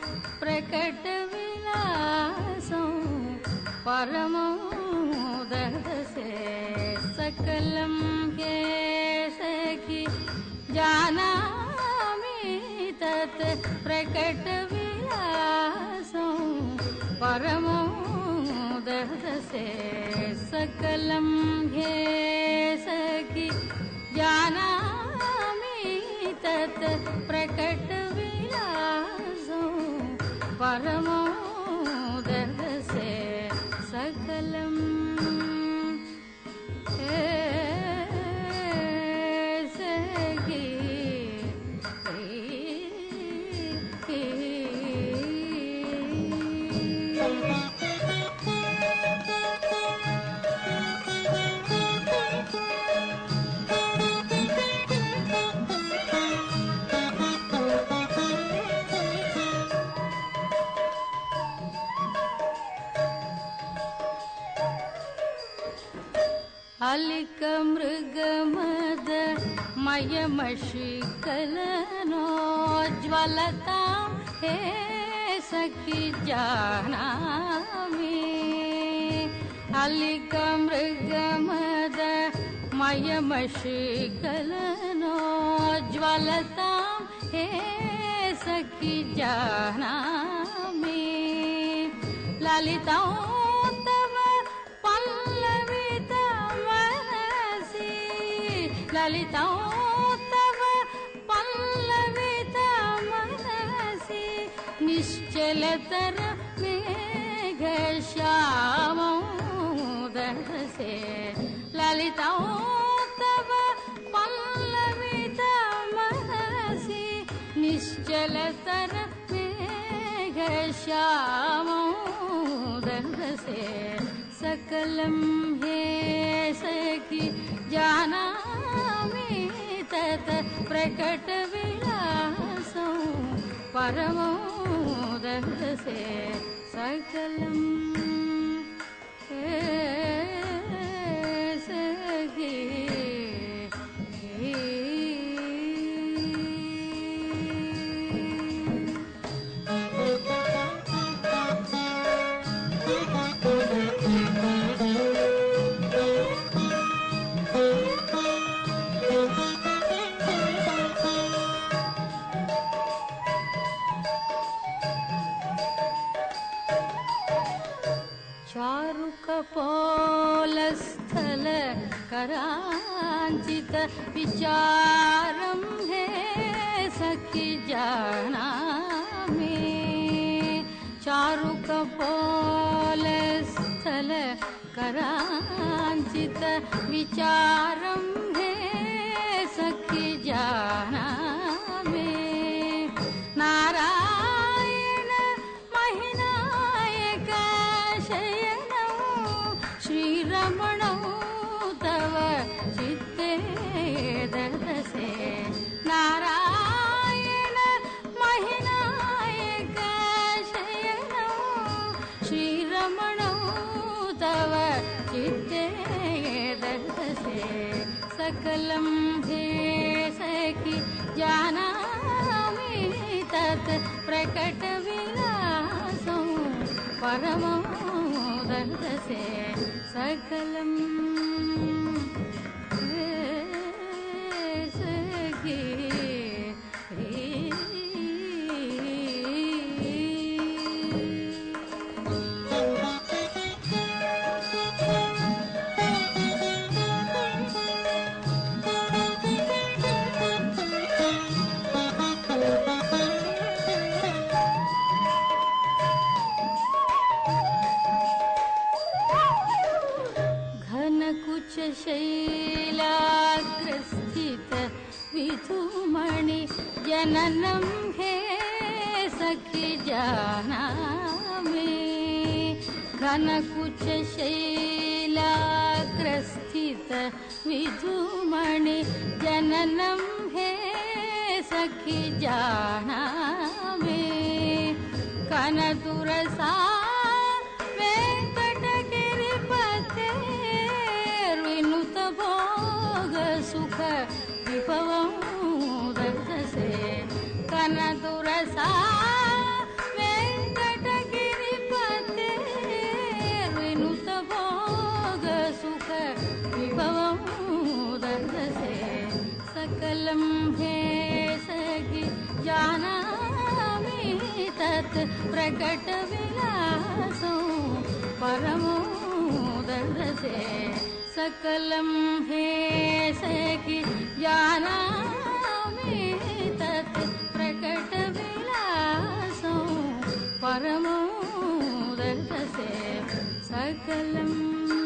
प्रकटविलासं परमोदसे सकलं हे सखि जानामि तत् प्रकटविलासं परमोदसे सकलं हे सखि जानामि तत् प्रकटविलासं परमोदसे सकलं हे सखि अलिकमृगमद मयमशिकलनोज्ज्वलतां हे सखि जानामि अलिकमृगमद मयमशिकलनोज्ज्वलतां हे सखि जानामि ललितां ललितां तव पल्लवितां मनसि निश्चलतर मेघश्यामं दर्शसे ललितां तव पल्लवितां मनसि निश्चलतर मेघश्यामं दर्शसे सकलं हे सखि जानामि तत् प्रकटविलासं परमोदसे सकलं हे सखि चारुकपोलस्थल कराञ्चित विचारं हे सखि जानामि चारुकपोलस्थल कराञ्चित विचारं हे सखि जानामि नारायण महिनायक श्रीरमणौ तव चित्ते दर्शसे नारायण महिनायक शयनौ श्रीरमणौ तव चित्ते दर्शसे सकलं हे सखि जानामि तत् प्रकटविलासं परमोदसे सकलं हे सखि शैलाग्रस्थित विधुमणि जननं हे सखि जानामि घनकुच शैलाग्रस्थित विधुमणि जननं हे सखि जानामि कनदुरसा विनुत भोग सुख विभवं दर्शसे कनदुरसा सकलं हे सखि जानामि तत् प्रकटविलासं परमोदरसे सकलं हे सखि जानामि तत् प्रकटविलासं परमोदरसे सकलं